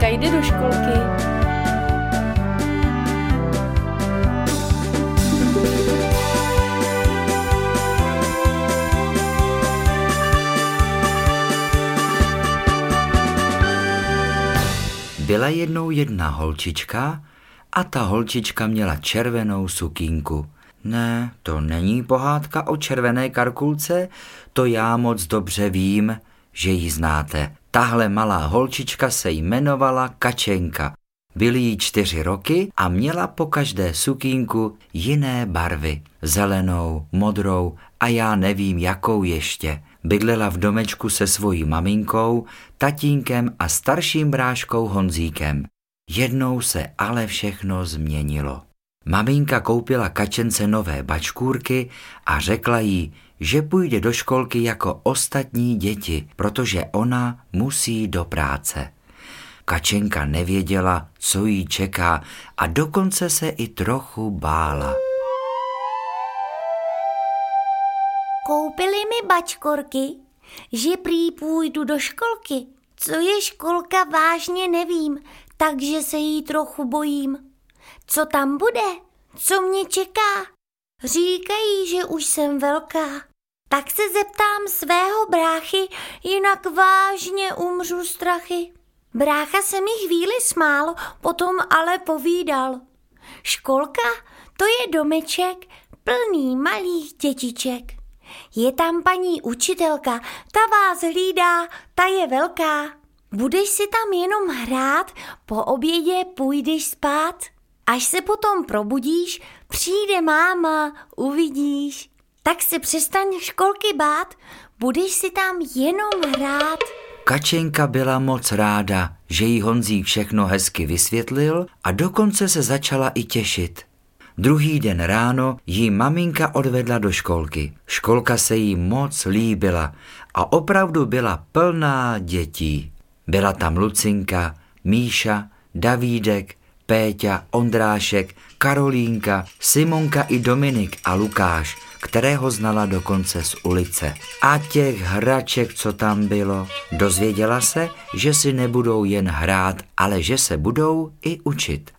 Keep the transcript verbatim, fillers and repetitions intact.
jde do školky. Byla jednou jedna holčička a ta holčička měla červenou sukínku. Ne, to není pohádka o červené karkulce, to já moc dobře vím, že ji znáte. Tahle malá holčička se jmenovala Kačenka. Byly jí čtyři roky a měla po každé sukínku jiné barvy. Zelenou, modrou a já nevím jakou ještě. Bydlela v domečku se svojí maminkou, tatínkem a starším bráškou Honzíkem. Jednou se ale všechno změnilo. Maminka koupila Kačence nové bačkůrky a řekla jí, že půjde do školky jako ostatní děti, protože ona musí do práce. Kačenka nevěděla, co jí čeká a dokonce se i trochu bála. Koupili mi bačkorky, že prý půjdu do školky. Co je školka, vážně nevím, takže se jí trochu bojím. Co tam bude? Co mě čeká? Říkají, že už jsem velká. Tak se zeptám svého bráchy, jinak vážně umřu strachy. Brácha se mi chvíli smál, potom ale povídal. Školka, to je domeček plný malých dětiček. Je tam paní učitelka, ta vás hlídá, ta je velká. Budeš si tam jenom hrát, po obědě půjdeš spát. Až se potom probudíš, přijde máma, uvidíš. Tak se přestaň školky bát, budeš si tam jenom hrát. Kačenka byla moc ráda, že jí Honzík všechno hezky vysvětlil a dokonce se začala i těšit. Druhý den ráno jí maminka odvedla do školky. Školka se jí moc líbila a opravdu byla plná dětí. Byla tam Lucinka, Míša, Davídek, Péťa, Ondrášek, Karolínka, Simonka i Dominik a Lukáš, kterého znala dokonce z ulice. A těch hraček, co tam bylo, dozvěděla se, že si nebudou jen hrát, ale že se budou i učit.